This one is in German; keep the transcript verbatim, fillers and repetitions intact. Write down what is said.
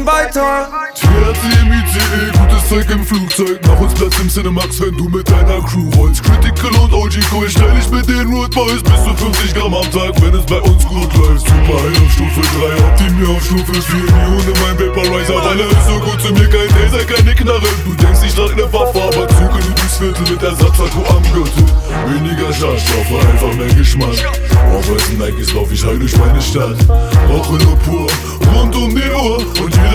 gehen weiter. T R C im I C E, gutes Zeug im Flugzeug. Nach uns Platz im Cinemax, wenn du mit deiner Crew rollst. Critical und O G Cool, stell dich mit den Road Boys. Bis zu fünfzig Gramm am Tag, wenn es bei uns gut läuft. Super High auf Stufe drei, Optimier auf Stufe vier. Die ohne mein Vaporizer, weil er ist so gut zu mir. Kein Taser, keine Knarre. Du denkst, ich trag ne Waffe, aber züge du durchs Viertel mit Ersatzakku am Gürtel. Weniger Schadstoffe, einfach mehr Geschmack. Auf weißen Nikes lauf ich heil durch meine Stadt. Rauche nur pur, rund um die Uhr. Und jeder